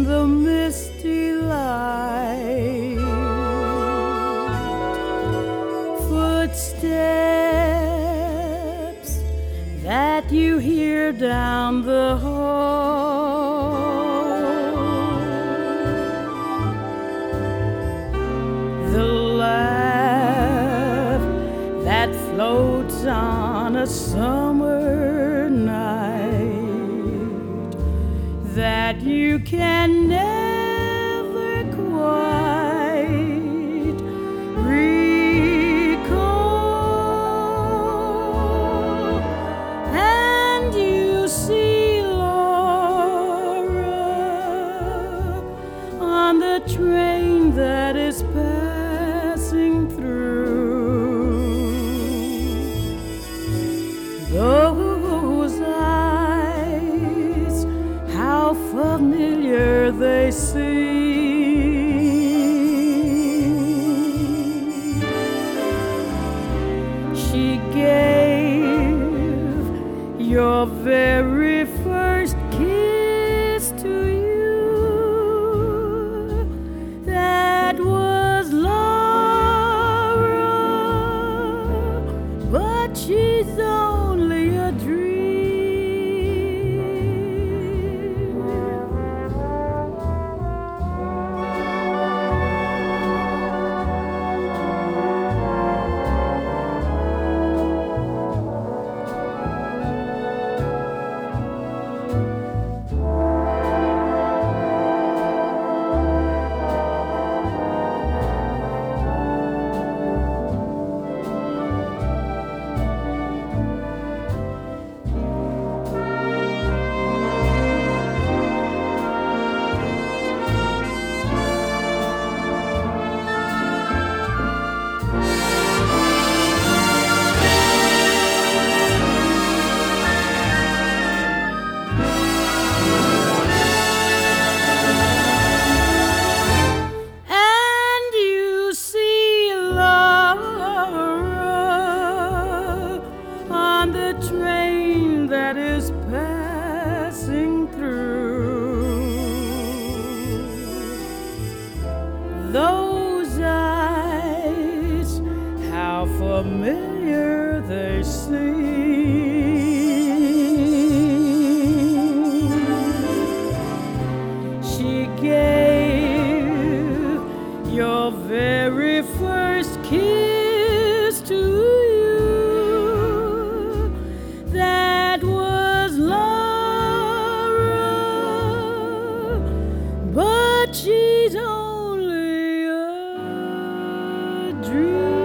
in the misty light, footsteps that you hear down the hall, the laugh that floats on a summer night that you can never quite recall. And you see Laura on the train that is passing through. Those eyes, how familiar they seem. She gave your very first kiss to you. That was Laura, but she's only a dream. Train that is passing through. Those eyes, how familiar they seem. She gave your very first kiss to you. That was Laura, but she's only a dream.